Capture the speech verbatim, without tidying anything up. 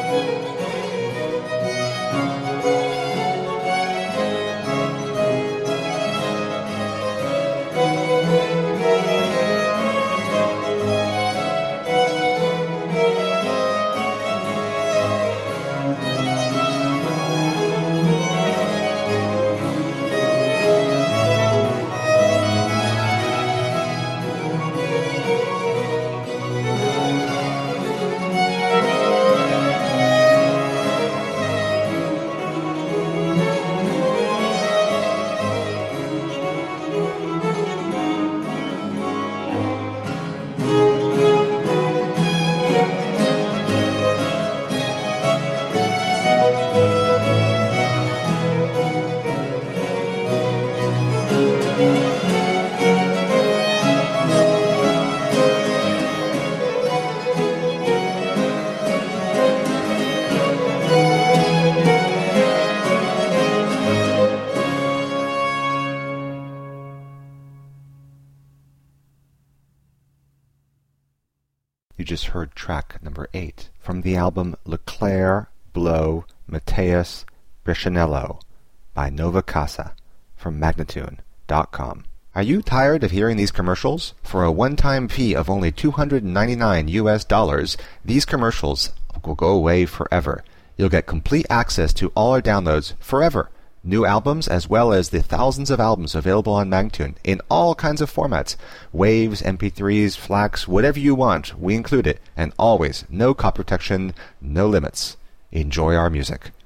You just heard track number eight from the album Leclair, Blow, Mateus, Brescianello by Nova Casa from Magnatune dot com. Are you tired of hearing these commercials? For a one-time fee of only two hundred ninety-nine U S dollars, these commercials will go away forever. You'll get complete access to all our downloads forever. New albums as well as the thousands of albums available on Magnatune in all kinds of formats. Waves, M P threes, FLACs, whatever you want, we include it. And always, no copy protection, no limits. Enjoy our music.